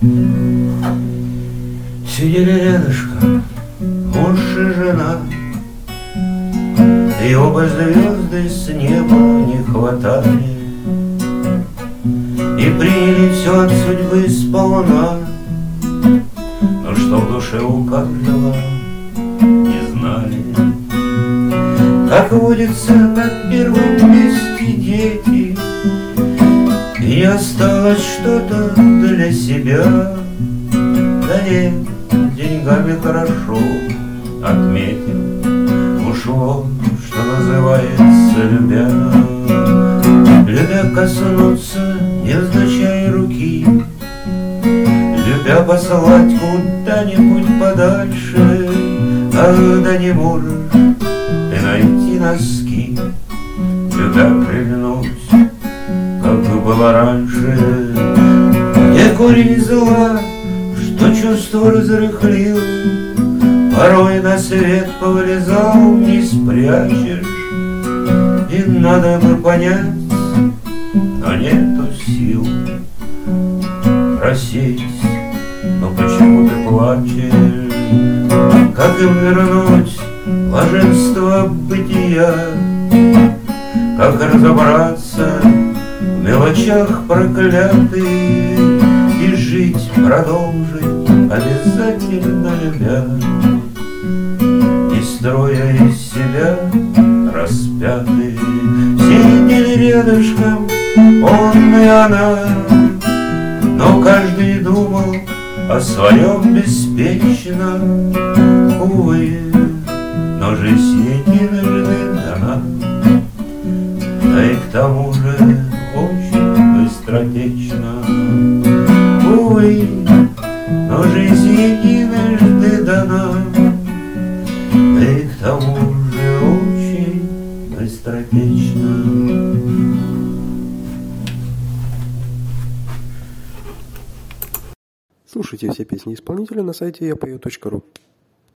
Сидели рядышком муж и жена, и оба звезды с неба не хватали, и приняли все от судьбы сполна. Но что в душе у каждого не знали. Как водится на первом месте дети, и не осталось что-то для себя. Да нет, деньгами хорошо отметим, ушло, что называется, любя. Любя коснуться невзначай руки, любя послать куда-нибудь подальше, когда не можешь ты найти носки, любя прильнуть, как было раньше. Не корень зла, что чувство разрыхлил, порой на свет повылезал, не спрячешь. И надо бы понять, но нету сил просить. Но почему ты плачешь? Как им вернуть блаженство бытия? Как разобраться в мелочах проклятых и жить, продолжить, обязательно любя, и строя из себя распятых. Сидели рядышком он и она, но каждый думал о своем беспечно. Увы, но жизнь единожды дана, да и к тому же очень быстротечно. Увы, но жизнь единожды дана, да и к тому же очень быстротечно. Слушайте все песни исполнителя на сайте yapою.ru.